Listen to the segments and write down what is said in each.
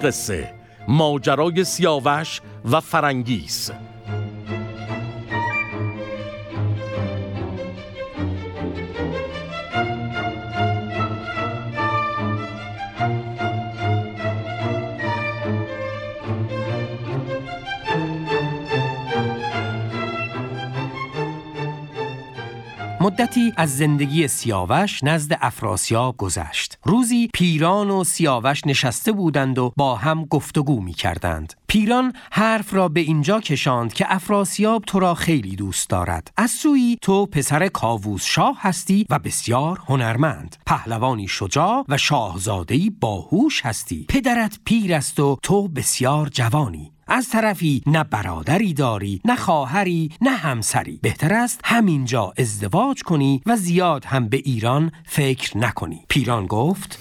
قصه، ماجرای سیاوش و فرنگیس. مدتی از زندگی سیاوش نزد افراسیاب گذشت. روزی پیران و سیاوش نشسته بودند و با هم گفتگو می کردند. پیران حرف را به اینجا کشاند که افراسیاب تو را خیلی دوست دارد. از سوی تو پسر کاووس شاه هستی و بسیار هنرمند، پهلوانی شجاع و شاهزاده‌ای باهوش هستی. پدرت پیر است و تو بسیار جوانی. از طرفی نه برادری داری، نه خواهری، نه همسری. بهتر است همینجا ازدواج کنی و زیاد هم به ایران فکر نکنی. پیران گفت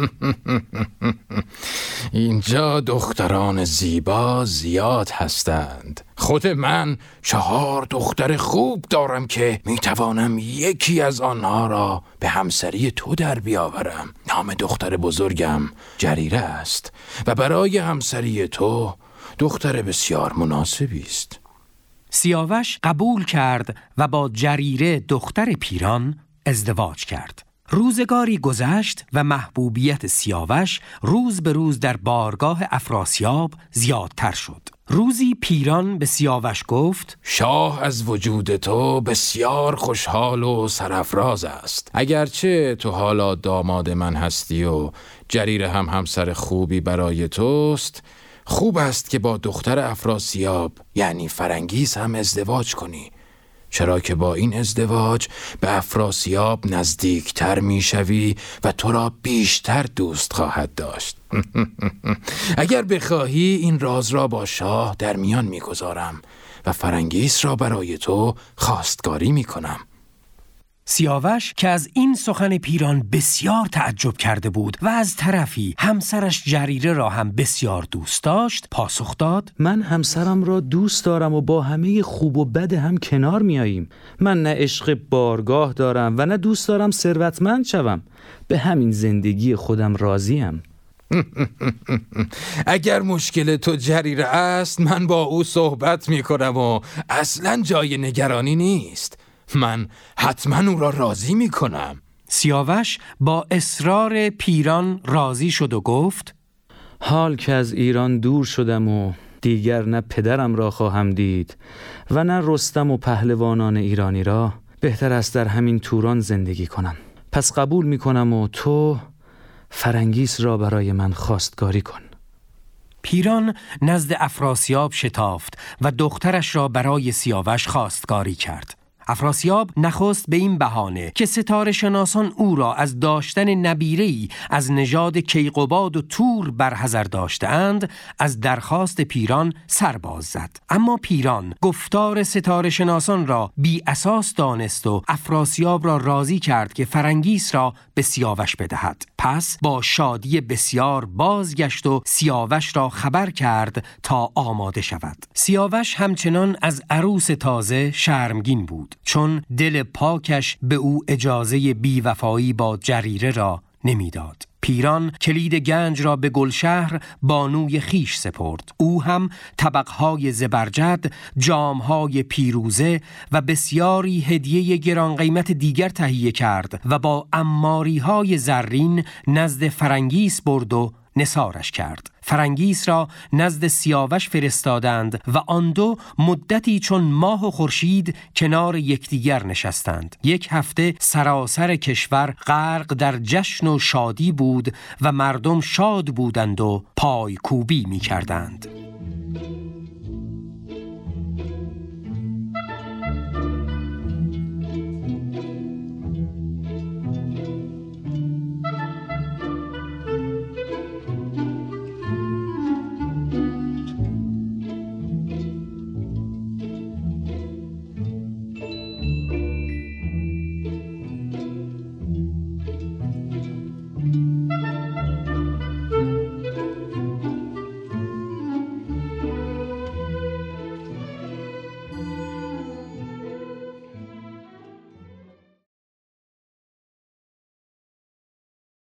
اینجا دختران زیبا زیاد هستند. خود من 4 دختر خوب دارم که میتوانم یکی از آنها را به همسری تو در بیاورم. نام دختر بزرگم جریره است و برای همسری تو دختر بسیار مناسبی است. سیاوش قبول کرد و با جریره دختر پیران ازدواج کرد. روزگاری گذشت و محبوبیت سیاوش روز به روز در بارگاه افراسیاب زیادتر شد. روزی پیران به سیاوش گفت شاه از وجود تو بسیار خوشحال و سرافراز است. اگرچه تو حالا داماد من هستی و جریره هم همسر خوبی برای توست، خوب است که با دختر افراسیاب یعنی فرنگیس هم ازدواج کنی، چرا که با این ازدواج به افراسیاب نزدیکتر میشوی و تو را بیشتر دوست خواهد داشت. اگر بخواهی این راز را با شاه در میان میگذارم و فرنگیس را برای تو خواستگاری میکنم. سیاوش که از این سخن پیران بسیار تعجب کرده بود و از طرفی همسرش جریره را هم بسیار دوست داشت، پاسخ داد من همسرم را دوست دارم و با همه خوب و بد هم کنار میاییم. من نه عشق بارگاه دارم و نه دوست دارم ثروتمند شوم. به همین زندگی خودم راضیم. اگر مشکل تو جریره است من با او صحبت میکنم و اصلا جای نگرانی نیست. من حتما او را راضی می کنم. سیاوش با اصرار پیران راضی شد و گفت حال که از ایران دور شدم و دیگر نه پدرم را خواهم دید و نه رستم و پهلوانان ایرانی را، بهتر است در همین توران زندگی کنم. پس قبول می کنم و تو فرنگیس را برای من خواستگاری کن. پیران نزد افراسیاب شتافت و دخترش را برای سیاوش خواستگاری کرد. افراسیاب نخست به این بهانه که ستاره شناسان او را از داشتن نبیره‌ای از نژاد کیقباد و تور برحذر داشته‌اند از درخواست پیران سرباز زد. اما پیران گفتار ستاره شناسان را بی اساس دانست و افراسیاب را راضی کرد که فرنگیس را به سیاوش بدهد. پس با شادی بسیار بازگشت و سیاوش را خبر کرد تا آماده شود. سیاوش همچنان از عروس تازه شرمگین بود، چون دل پاکش به او اجازه بیوفایی با جریره را نمیداد. پیران کلید گنج را به گلشهر بانوی خیش سپرد. او هم طبقهای زبرجد، جامهای پیروزه و بسیاری هدیه گران قیمت دیگر تهیه کرد و با عماریهای زرین نزد فرنگیس برد و نثارش کرد. فرنگیس را نزد سیاوش فرستادند و آن دو مدتی چون ماه و خورشید کنار یکدیگر نشستند. 1 هفته سراسر کشور غرق در جشن و شادی بود و مردم شاد بودند و پایکوبی می کردند.